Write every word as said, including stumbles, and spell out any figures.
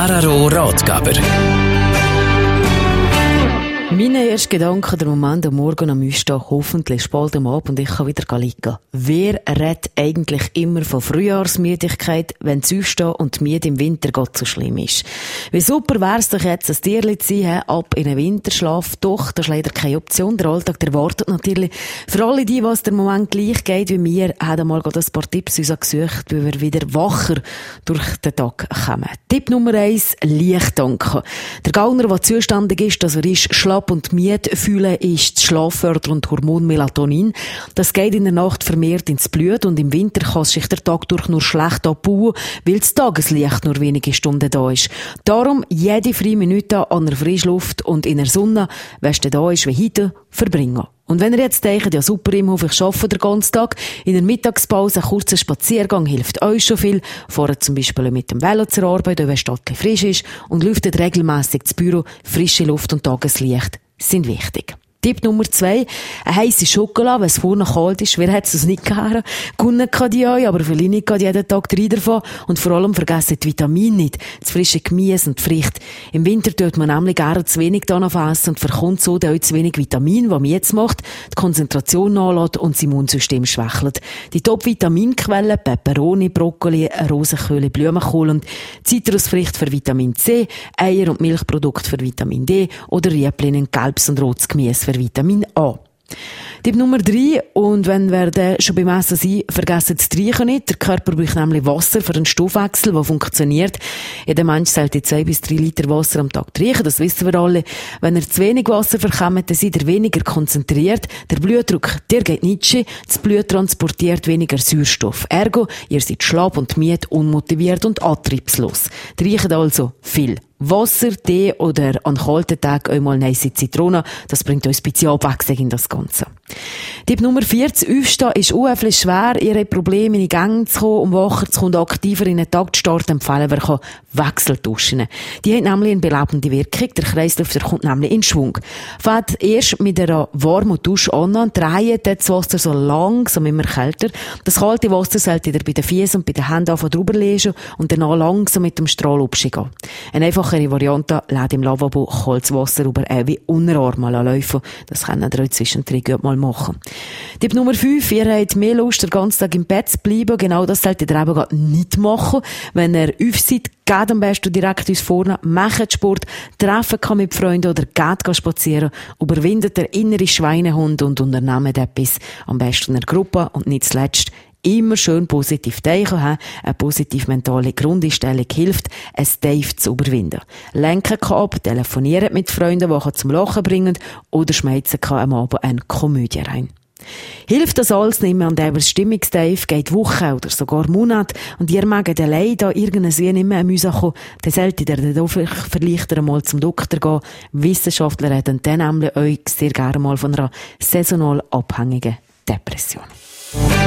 Araro Ratgeber. Meine ersten Gedanken, der Moment am Morgen am Aufstehen, hoffentlich ist bald am Abend und ich kann wieder liegen. Wer redet eigentlich immer von Frühjahrsmüdigkeit, wenn das Aufstehen und die Müde im Winter Gott so schlimm ist? Wie super wär's doch jetzt, ein Tierli zu sein, ab in einen Winterschlaf. Doch, das ist leider keine Option. Der Alltag, der wartet natürlich. Für alle die, was der Moment gleich geht wie mir, haben einmal ein paar Tipps uns gesucht, wie wir wieder wacher durch den Tag kommen. Tipp Nummer eins, Licht tanken. Der Gauner, der zuständig ist, dass er ist, schlapp und müde fühlen, ist das schlaffördernde Hormon Melatonin. Das geht in der Nacht vermehrt ins Blut und im Winter kann sich der Tag durch nur schlecht abbauen, weil das Tageslicht nur wenige Stunden da ist. Darum jede freie Minute an der Frischluft und in der Sonne, wenn es da ist wie heute, verbringen. Und wenn ihr jetzt denkt, ja super, im Hof, ich arbeite den ganzen Tag, in der Mittagspause ein kurzer Spaziergang hilft euch schon viel. Fahrt zum Beispiel mit dem Velo zur Arbeit, wenn es stattlich frisch ist, und lüftet regelmässig das Büro. Frische Luft und Tageslicht sind wichtig. Tipp Nummer zwei, eine heisse Schokolade, wenn es vorne kalt ist. Wer hat es nicht gern? Kunden kann die euch, aber viele nicht jeden Tag drei davon. Und vor allem vergessen die Vitamine nicht, das frische Gemüse und die Früchte. Im Winter tut man nämlich gerne zu wenig danach essen und verkommt so auch zu wenig Vitamin, was man jetzt macht, die Konzentration nachlässt und das Immunsystem schwächelt. Die Top-Vitaminquellen, Peperoni, Brokkoli, Rosenkohl, Blumenkohl und Zitrusfrüchte für Vitamin C, Eier und Milchprodukte für Vitamin D oder Rüebli, gelbes und rotes Gemüse für Vitamin A. Tipp Nummer drei, und wenn wir dann schon beim Essen sind, vergessen das Trinken nicht. Der Körper braucht nämlich Wasser für einen Stoffwechsel, der funktioniert. Jeder Mensch sollte zwei bis drei Liter Wasser am Tag trinken, das wissen wir alle. Wenn ihr zu wenig Wasser verkommt, dann seid ihr weniger konzentriert. Der Blutdruck, der geht nicht. Das Blut transportiert weniger Sauerstoff. Ergo, ihr seid schlapp und müde, unmotiviert und antriebslos. Trinkt also viel Wasser, Tee oder an kalten Tagen einmal eine heiße Zitrone. Das bringt uns ein bisschen Abwechslung in das Ganze. Tipp Nummer vier, das Aufstehen ist unheimlich schwer. Ihr habt Probleme, in die Gänge zu kommen, um wacher zu kommen, aktiver in den Tag zu starten, empfehlen wir Wechselduschen. Die haben nämlich eine belebende Wirkung. Der Kreislauf der kommt nämlich in Schwung. Fahrt erst mit einer warmen Dusche an und dreht das Wasser so langsam immer kälter. Das kalte Wasser sollte ihr bei den Füßen und bei den Händen einfach drüber legen und danach langsam mit dem Strahl abschicken. Eine einfachere Variante lädt im Lavabo kaltes Wasser über wie Unterarm mal laufen. Das können ihr euch zwischendrin gut mal machen. Tipp Nummer fünf, ihr habt mehr Lust, den ganzen Tag im Bett zu bleiben. Genau das solltet ihr eben nicht machen. Wenn ihr auf seid, geht am besten direkt uns vorne, macht Sport, treffen kann mit Freunden oder geht spazieren, überwindet der innere Schweinehund und unternehmt etwas. Am besten in einer Gruppe und nicht zuletzt immer schön positiv denken haben. Eine positiv mentale Grundeinstellung hilft, ein Dave zu überwinden. Lenken kann ab, telefonieren mit Freunden, die zum Lachen bringen, oder schmeißen kann am Abend eine Komödie rein. Hilft das alles nicht mehr, und eben das Stimmungsdave geht Wochen oder sogar Monate und ihr mögt allein da irgendwie nicht mehr müssen kommen, dann solltet ihr dann vielleicht einmal zum Doktor gehen. Wissenschaftler reden dann nämlich euch sehr gerne mal von einer saisonal abhängigen Depression.